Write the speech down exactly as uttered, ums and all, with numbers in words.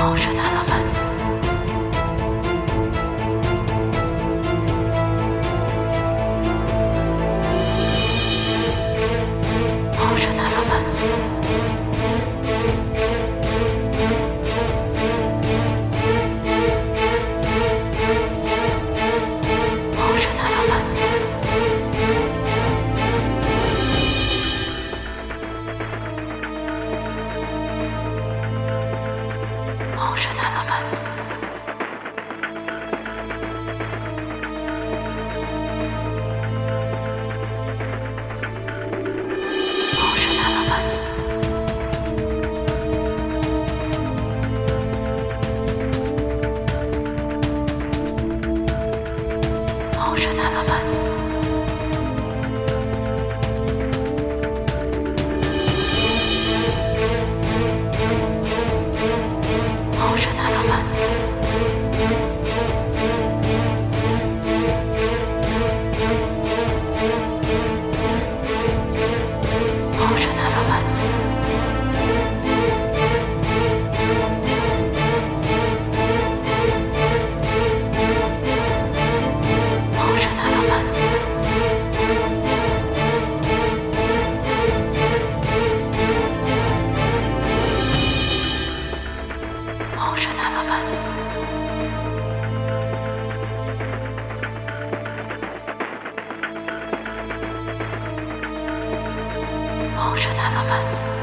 Ocean Elements. Ocean Elements. Ocean Elements. Ocean Elements. Ocean Elements. Ocean Elements. Ocean Elements. Ocean Elements. Ocean Elements. Ocean Elements. Ocean Elements.